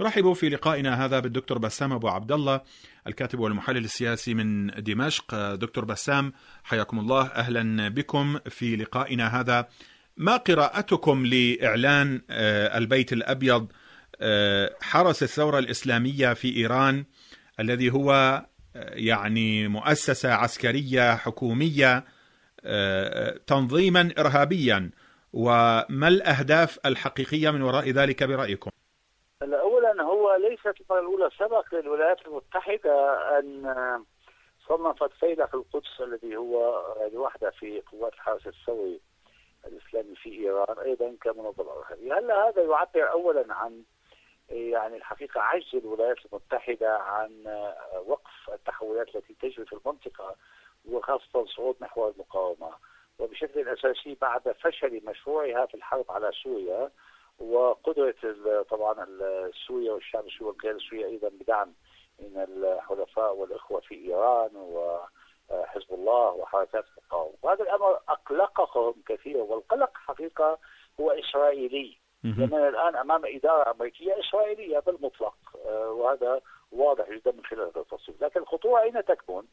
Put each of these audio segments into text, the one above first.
نرحب في لقائنا هذا بالدكتور بسام أبو عبد الله، الكاتب والمحلل السياسي من دمشق. دكتور بسام، حياكم الله، أهلا بكم في لقائنا هذا. ما قراءتكم لإعلان البيت الأبيض حرس الثورة الإسلامية في إيران، الذي هو يعني مؤسسة عسكرية حكومية تنظيما إرهابيا، وما الأهداف الحقيقية من وراء ذلك برأيكم؟ أولا، هو ليست المرة الأولى. سبق للولايات المتحدة أن صنفت فيلق القدس الذي هو واحدة في قوات الحرس الثوري الإسلامي في إيران أيضا كمنظمة إرهابية. هلا هذا يعبر أولا عن يعني الحقيقة عجز الولايات المتحدة عن وقف التحولات التي تجري في المنطقة، وخاصة صعود محور المقاومة، وبشكل أساسي بعد فشل مشروعها في الحرب على سوريا، وقدرة طبعا سوريا والشعب السوري والقيادة السورية أيضا بدعم من الحلفاء والإخوة في إيران وحزب الله وحركات المقاومة. وهذا الأمر أقلقهم كثيرا، والقلق حقيقة هو إسرائيلي، لأننا الآن أمام إدارة أمريكية إسرائيلية بالمطلق، وهذا واضح جدا من خلال هذا التصوير. لكن الخطورة أين تكمن؟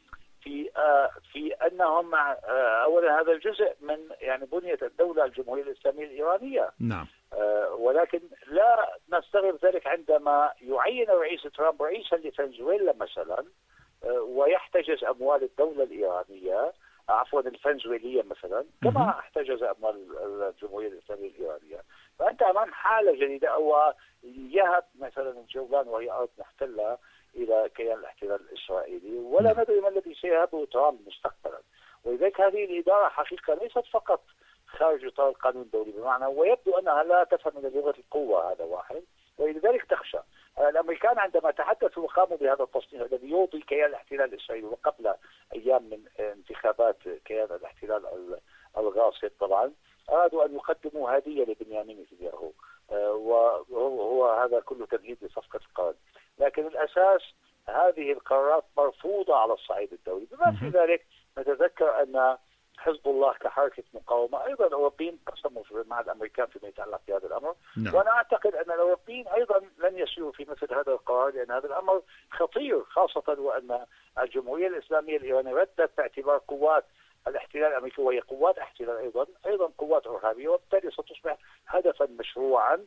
في أنهم أولا هذا الجزء من يعني بنية الدولة الجمهورية الإسلامية الإيرانية. نعم. ولكن لا نستغرب ذلك عندما يعين الرئيس ترامب رئيسا لفنزويلا مثلا، ويحتجز أموال الدولة الإيرانية، عفوا الفنزويلية مثلا، كما احتجز أموال الجمهورية الإسلامية الإيرانية. فأنت أمام حالة جديدة، أو يهب مثلا الجولان وهي أرض محتلة إلى كيان الاحتلال الإسرائيلي، ولا ندري ما الذي سيهبه ترامب مستقبلا. ولذلك هذه الإدارة حقيقة ليست فقط خارج إطار القانون الدولي، بمعنى ويبدو أنها لا تفهم من لغة القوة، هذا واحد، ولذلك تخشى. الأمريكان عندما تحدثوا وقاموا بهذا التصنيف الذي يوضي كيان الاحتلال الإسرائيلي، وقبل أيام من انتخابات كيان الاحتلال الغاصب طبعا، أرادوا أن يقدموا هدية لبنيامين نتنياهو، وهو هذا كله تمهيد لصفقة القرن. لكن الأساس هذه القرارات مرفوضة على الصعيد الدولي. بما في ذلك نتذكر أن حزب الله كحركة مقاومة أيضا الأوروبيين قسموا مع الأمريكان فيما يتعلق بهذا الأمر. وأنا أعتقد أن الأوروبيين أيضا لن يسيروا في مثل هذا القرار، لأن هذا الأمر خطير، خاصة وأن الجمهورية الإسلامية الإيرانية ردت باعتبار قوات الاحتلال الأمريكي، وهي قوات احتلال أيضا قوات إرهابية، وبالتالي ستصبح هدفا مشروعا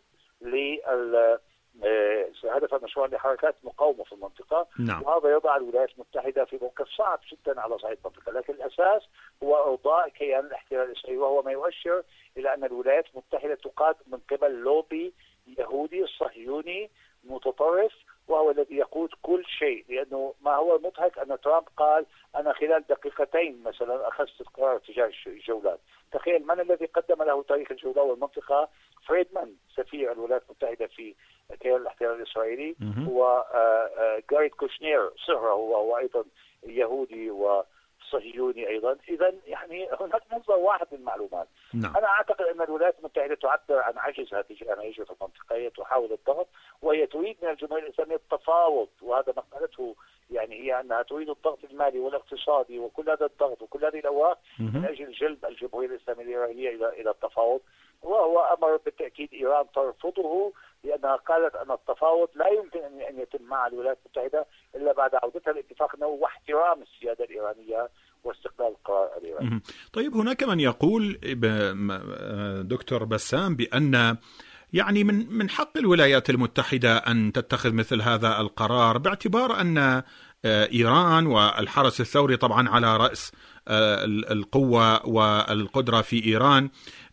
لحركات مقاومة في المنطقة. وهذا يضع الولايات المتحدة في موقف صعب جدا على صعيد المنطقة. لكن الأساس هو إرضاء كيان الاحتلال الإسرائيلي، وهو ما يؤشر إلى أن الولايات المتحدة تقاد من قبل لوبي يهودي صهيوني متطرف، وهو الذي يقود كل شيء. لأنه ما هو المضحك أن ترامب قال أنا خلال دقيقتين مثلا أخذت القرار تجاه الجولان. تخيل من الذي قدم له تاريخ الجولان والمنطقة؟ فريدمان سفير الولايات المتحدة في كيان الاحتلال الإسرائيلي، هو جاريد كوشنير صهره، هو أيضا يهودي وصهيوني أيضا. إذا يعني هناك مصدر واحد من المعلومات. أنا أعتقد أن الولايات المتحدة تعبر عن عجزها تجاه ما يجري في المنطقة. هي تحاول الضغط، وهي تريد من الجمهورية الإسلامية التفاوض، وهذا ما قالته يعني هي أنها تريد الضغط المالي والاقتصادي وكل هذا الضغط وكل هذه الأوراق من أجل جلب الجمهورية الإسلامية الإيرانية إلى التفاوض. وهو أمر بالتأكيد إيران ترفضه، لأنها قالت أن التفاوض لا يمكن أن يتم مع الولايات المتحدة إلا بعد عودتها لاتفاق نووي واحترام السيادة الإيرانية واستقلال القرار الإيراني. طيب، هناك من يقول دكتور بسام بأن يعني من حق الولايات المتحدة أن تتخذ مثل هذا القرار، باعتبار أن إيران والحرس الثوري طبعا على رأس القوة والقدرة في إيران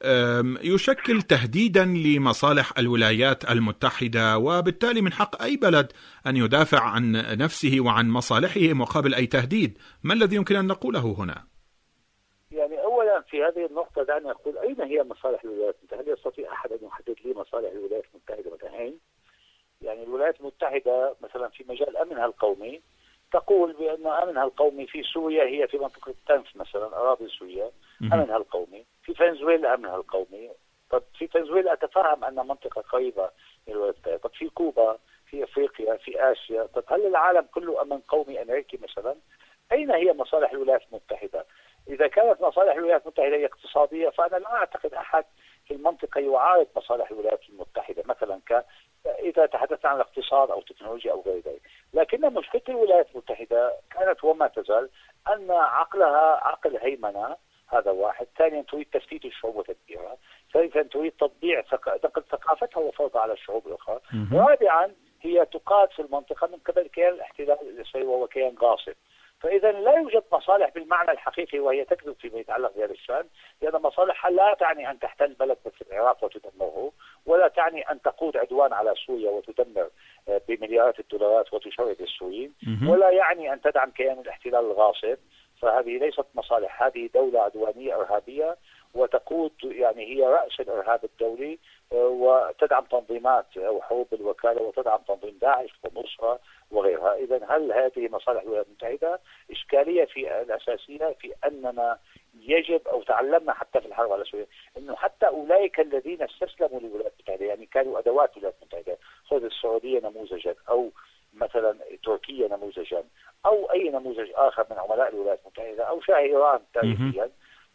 يشكل تهديدا لمصالح الولايات المتحدة، وبالتالي من حق أي بلد أن يدافع عن نفسه وعن مصالحه مقابل أي تهديد. ما الذي يمكن أن نقوله هنا؟ يعني أولا في هذه النقطة دعني أقول أين هي مصالح الولايات المتحدة؟ هل يستطيع أحد أن يحدد لي مصالح الولايات المتحدة متى؟ يعني الولايات المتحدة مثلا في مجال أمنها القومي تقول بأن أمنها القومي في سوريا هي في منطقة تنف مثلا، أراضي سوريا أمنها القومي، في فنزويلا أمنها القومي. طب في فنزويلا أتفهم أن منطقة قريبة من الولايات المتحدة. طب في كوبا، في أفريقيا، في آسيا. طب هل العالم كله أمن قومي أمريكي مثلا؟ أين هي مصالح الولايات المتحدة؟ إذا كانت مصالح الولايات المتحدة هي اقتصادية، فأنا لا أعتقد أحد في المنطقة يعارض مصالح الولايات المتحدة، مثلا إذا تحدثنا عن الاقتصاد أو تكنولوجيا أو غير ذلك. لكن مشكلة الولايات المتحدة كانت وما تزال أن عقلها عقل هيمنة، هذا واحد. ثانيا تريد تفتيت الشعوب وتدميرها. ثالثا تريد تطبيع نقل ثقافتها وفرضها على الشعوب الأخرى. رابعا هي تقاد في المنطقة من قبل كيان الاحتلال الإسرائيلي وهو كيان غاصب. فإذا لا يوجد مصالح بالمعنى الحقيقي، وهي تكذب فيما يتعلق بهذا الشأن، لأن مصالحها لا تعني أن تحتل بلد مثل العراق وتدمره، ولا تعني أن تقود عدوان على سوريا وتدمر بمليارات الدولارات وتشرد السوريين، ولا يعني أن تدعم كيان الاحتلال الغاصب. فهذه ليست مصالح، هذه دولة عدوانية إرهابية وتقود، يعني هي رأس الإرهاب الدولي، وتدعم تنظيمات أو حروب الوكالة، وتدعم تنظيم داعش والنصرة وغيرها. إذا هل هذه مصالح الولايات المتحدة؟ إشكالية في الأساسية في أننا يجب، أو تعلمنا حتى في الحرب على سوريا، أنه حتى أولئك الذين استسلموا للولايات المتحدة، يعني كانوا أدوات الولايات المتحدة، خذ السعودية نموذجا، أو مثلا تركيا نموذجا، أو أي نموذج آخر من عملاء الولايات المتحدة، أو شاه إيران تاريخيا،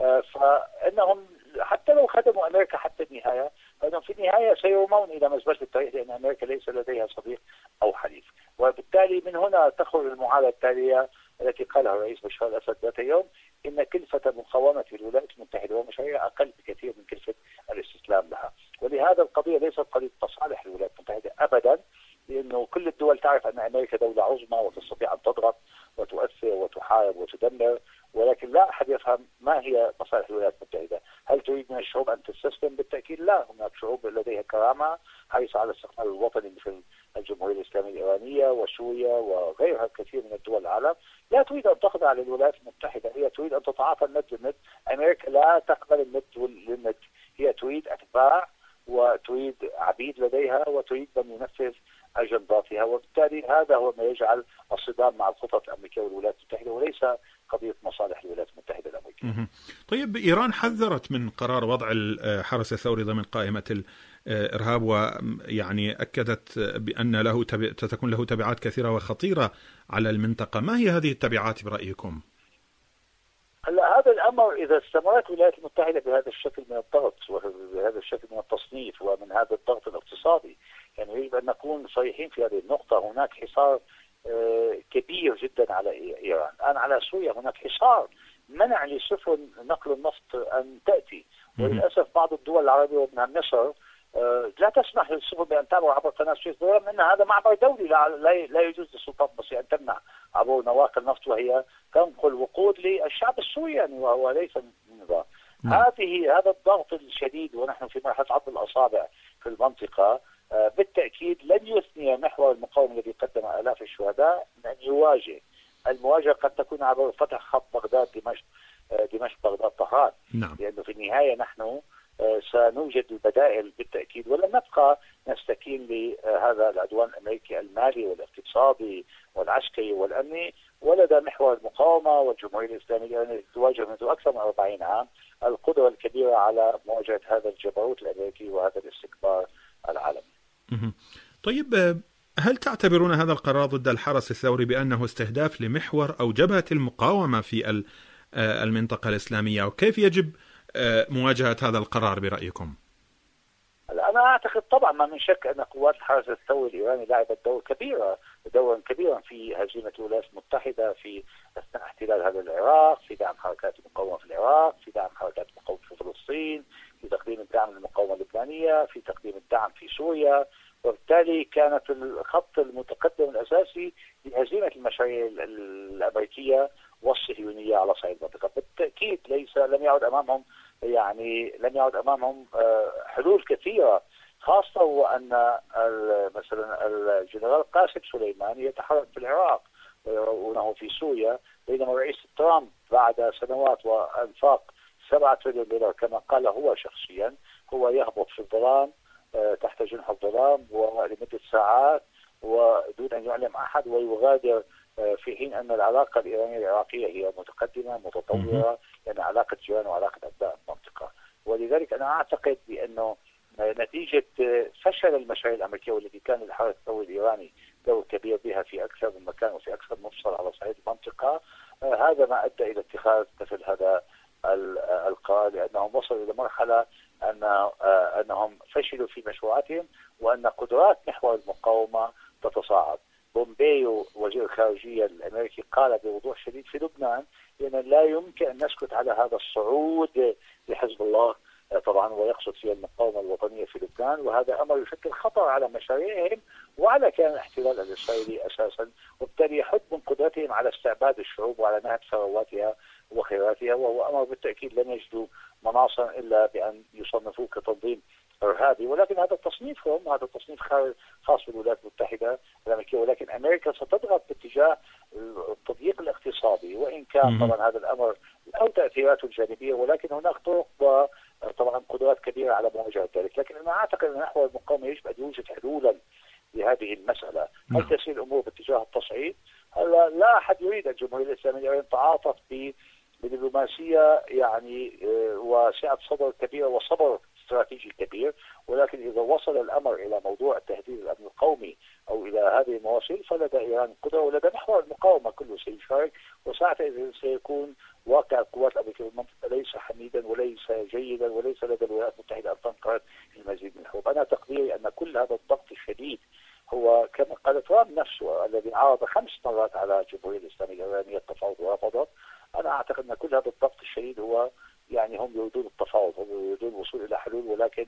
فإنهم حتى لو خدموا أمريكا حتى النهاية، فإنهم في النهاية سيرمون إلى مزبلة التاريخ، لأن أمريكا ليس لديها صديق أو حليف. وبالتالي من هنا تخرج المعادلة التالية التي قالها الرئيس بشار الأسد ذات يوم، إن كلفة مقاومة الولايات المتحدة ومشاريعها أقل بكثير من كلفة الاستسلام لها. ولهذا القضية ليست قضية مصالح الولايات المتحدة أبدا، لأنه كل الدول تعرف أن أمريكا دولة عظمى وتستطيع أن تضغط وتؤثر وتحارب وتدمر، ولكن لا أحد يفهم ما هي مصالح الولايات المتحدة. هل تريد من الشعوب أن تستسلم؟ بالتأكيد لا. هناك شعوب لديها كرامة حريصة على الاستقلال الوطني مثل الجمهورية الإسلامية الإيرانية وسوريا وغيرها كثير من الدول العالم، لا تريد أن تخضع للولايات المتحدة، هي تريد أن تتعاطى الند بالند. أمريكا لا تقبل الند للند، هي تريد أتباع وتريد عبيد لديها وتريد أن ينفذ أجنداتها. وبالتالي هذا هو ما يجعل الصدام مع الخطط الأمريكية والولايات المتحدة، وليس قضية مصالح الولايات المتحدة الأمريكية. طيب، إيران حذرت من قرار وضع الحرس الثوري ضمن قائمة الإرهاب، ويعني أكدت بأن ستكون له تبعات كثيرة وخطيرة على المنطقة. ما هي هذه التبعات برأيكم؟ هذا الأمر إذا استمرت الولايات المتحدة بهذا الشكل من الضغط وبهذا الشكل من التصنيف ومن هذا الضغط الاقتصادي، يعني يجب أن نكون صريحين في هذه النقطة. هناك حصار كبير جدا على إيران. الآن على سوريا هناك حصار منع لسفن نقل النفط أن تأتي، وللأسف بعض الدول العربية ومنها مصر لا تسمح للسفن بأن تعبر عبر قناة السويس، برغم أن هذا معبر دولي لا يجوز للسلطات المصرية أن تمنع عبور نواقل نفط وهي تنقل وقود للشعب السوري، يعني وهو ليس نظام. هذا الضغط الشديد، ونحن في مرحلة عض الأصابع في المنطقة، بالتأكيد لن يثني محور المقاومة الذي قدم آلاف الشهداء من أن يواجه. المواجهة قد تكون عبر فتح خط بغداد دمشق بغداد طهران، لأنه في النهاية نحن سنوجد البدائل بالتأكيد، ولن نبقى نستكين لهذا العدوان الأمريكي المالي والاقتصادي والعسكري والأمني. ولدى محور المقاومة والجمهورية الإسلامية التي تواجه منذ أكثر من 40 عام القدرة الكبيرة على مواجهة هذا الجبروت الأمريكي وهذا الاستكبار العالمي. طيب، هل تعتبرون هذا القرار ضد الحرس الثوري بأنه استهداف لمحور أو جبهة المقاومة في المنطقة الإسلامية، وكيف يجب مواجهة هذا القرار برأيكم؟ أنا أعتقد طبعا ما من شك أن قوات الحرس الثوري الإيراني لعبت دورا كبيرا في هزيمة الولايات المتحدة في أثناء احتلال هذا العراق، في دعم حركات المقاومة في العراق، في دعم حركات المقاومة في فلسطين، في تقديم الدعم للمقاومة اللبنانية، في تقديم الدعم في سوريا. وبالتالي كانت الخط المتقدم الأساسي لهزيمة المشاريع الأمريكية والصهيونية على صعيد المنطقة. بالتأكيد لم يعد أمامهم حلول كثيرة، خاصة وأن مثلا الجنرال قاسم سليمان يتحرك في العراق ويرونه في سوريا، بينما الرئيس ترامب بعد سنوات وأنفاق 7 تريليون دولار كما قال هو شخصيا، هو يهبط في الظلام تحت جنح الظلام ولمدة ساعات ودون أن يعلم أحد ويغادر، في حين أن العلاقة الإيرانية العراقية هي متقدمة متطورة، لأن علاقة جيران وعلاقة أبناء المنطقة. ولذلك أنا أعتقد بأنه نتيجة فشل المشاريع الأمريكية والتي كان الحرس الثوري الإيراني دور كبير بها في أكثر من مكان وفي أكثر من مفصل على صعيد المنطقة، هذا ما أدى إلى اتخاذ مثل هذا القرار، لأنهم وصلوا إلى مرحلة أنهم فشلوا في مشروعاتهم وأن قدرات محور المقاومة تتصاعد. بومبيو وزير الخارجية الأمريكي قال بوضوح شديد في لبنان لأن لا يمكن أن نسكت على هذا الصعود لحزب الله طبعا، ويقصد فيها المقاومة الوطنية في لبنان، وهذا أمر يشكل خطر على مشاريعهم وعلى كيان الاحتلال الإسرائيلي أساسا، وبالتالي يحد من قدرتهم على استعباد الشعوب وعلى نهب ثرواتها وخيراتها، وهو أمر بالتأكيد لن يجدوا مناصا إلا بأن يصنفوه كتنظيم إرهابي. ولكن هذا التصنيفهم هذا التصنيف خاص بالولايات المتحدة الأمريكية، ولكن أمريكا ستضغط باتجاه التضييق الاقتصادي، وإن كان طبعا هذا الأمر له تأثيراته الجانبية، ولكن هناك طرق وطبعا قدرات كبيرة على مواجهة ذلك. لكن أنا أعتقد أن محور المقاومة يجب أن يوجد حلولا لهذه المسألة. هل تسير الأمور باتجاه التصعيد؟ هلا لا أحد يريد الجمهورية الإسلامية أن تعاطف بدبلوماسية يعني وسعة صدر كبيرة وصبر استراتيجي كبير، ولكن إذا وصل الأمر إلى موضوع التهديد الأمن القومي أو إلى هذه المواصيل فلدى إيران قدرة ولدى محور المقاومة كله سيشارك، وساعتها سيكون واقع القوات الأمريكية في المنطقة ليس حميدا وليس جيدا، وليس لدى الولايات المتحدة أن تنقرض المزيد من الحروب. أنا تقديري أن كل هذا الضغط الشديد هو كما قال ترامب نفسه الذي عرض 5 مرات على الجمهورية الإسلامية الإيرانية التفاوض ورفضت. أنا أعتقد أن كل هذا الضغط الشديد هو يعني هم يريدون التفاوض، هم يريدون الوصول إلى حلول، ولكن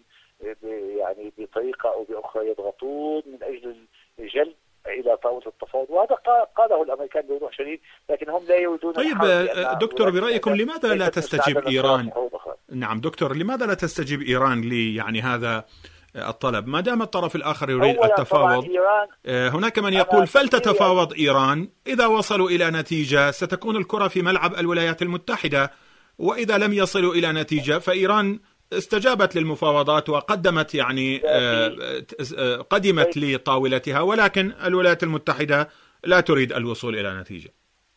يعني بطريقة أو بأخرى يضغطون من أجل الجلب إلى طاولة التفاوض، وهذا قاله الأمريكان بوضوح شديد، لكن هم لا يريدون. طيب دكتور، برأيكم لماذا لا تستجيب إيران؟ نعم دكتور، لماذا لا تستجيب إيران يعني هذا الطلب ما دام الطرف الآخر يريد التفاوض؟ هناك من يقول فلتتفاوض إيران، إذا وصلوا إلى نتيجة ستكون الكرة في ملعب الولايات المتحدة، وإذا لم يصلوا إلى نتيجة فإيران استجابت للمفاوضات وقدمت يعني قدمت لطاولتها، ولكن الولايات المتحدة لا تريد الوصول إلى نتيجة.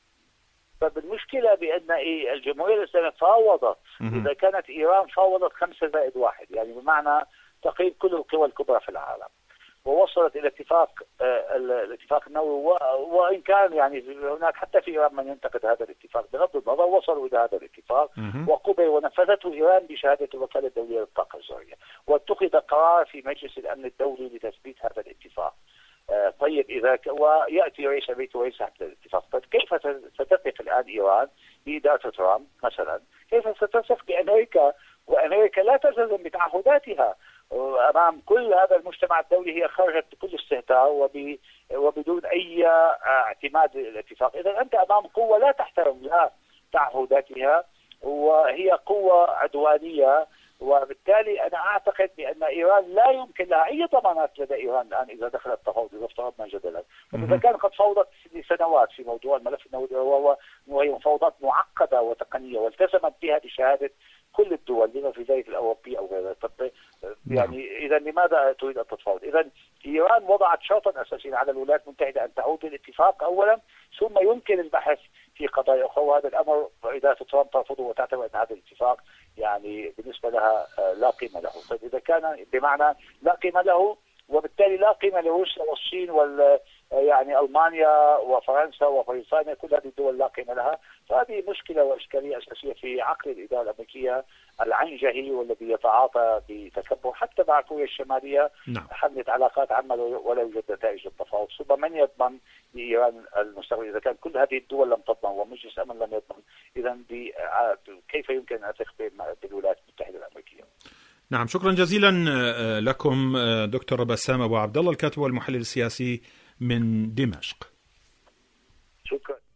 فالمشكلة بأن الجمهورية الإسلامية فاوضت، إذا كانت إيران فاوضت 5+1 يعني بمعنى تقريب كل القوى الكبرى في العالم، ووصلت إلى الاتفاق النووي، وإن كان يعني هناك حتى في إيران من ينتقد هذا الاتفاق، بغض النظر وصلوا إلى هذا الاتفاق وقبل ونفذته إيران بشهادة الوكالة الدولية للطاقة الذرية، واتخذ قرار في مجلس الأمن الدولي لتثبيت هذا الاتفاق. طيب إذا ويأتي رئيس أمريكا ويسحب الاتفاق، كيف ستثق الآن إيران بإدارة ترامب مثلا؟ كيف ستثق بأمريكا وأمريكا لا تلتزم بتعهداتها أمام كل هذا المجتمع الدولي؟ هي خرجت بكل استهتار وبدون أي اعتماد للاتفاق. إذا أنت أمام قوة لا تحترم لا تعهداتها، وهي قوة عدوانية، وبالتالي أنا أعتقد بأن إيران لا يمكن لها أي ضمانات لدى إيران الآن إذا دخلت التفاوض، إذا افترضنا جدلا. إذا كان قد فوضت لسنوات في موضوع الملف النووي، وهي مفاوضات معقدة وتقنية والتزمت بها بشهادة كل الدول بما في ذلك الأوروبية أو غيرها، يعني إذا لماذا تريد أن تتفاوض؟ إذا إيران وضعت شرطا أساسيا على الولايات المتحدة أن تعود للاتفاق أولا، ثم يمكن البحث في قضايا أخرى، وهذا الأمر إذا ترامب ترفضه وتعتبر أن هذا الاتفاق يعني بالنسبة لها لا قيمة له. طيب إذا كان بمعنى لا قيمة له، وبالتالي لا قيمة لروسيا والصين يعني ألمانيا وفرنسا وبريطانيا، كل هذه الدول لا قيمة لها، فهذه مشكلة وإشكالية أساسية في عقل الإدارة الأمريكية العنجهي والذي يتعاطى بتكبر حتى مع كوريا الشمالية. حملت علاقات عامة ولا يوجد نتائج للتفاوض، ثم من يضمن لإيران المستقبل إذا كان كل هذه الدول لم تضمن ومجلس الأمن لم يضمن؟ إذا كيف يمكن أن أثق بالولايات المتحدة الأمريكية؟ نعم، شكرا جزيلا لكم دكتور بسام أبو عبد الله، الكاتب والمحلل السياسي من دمشق. شكرا.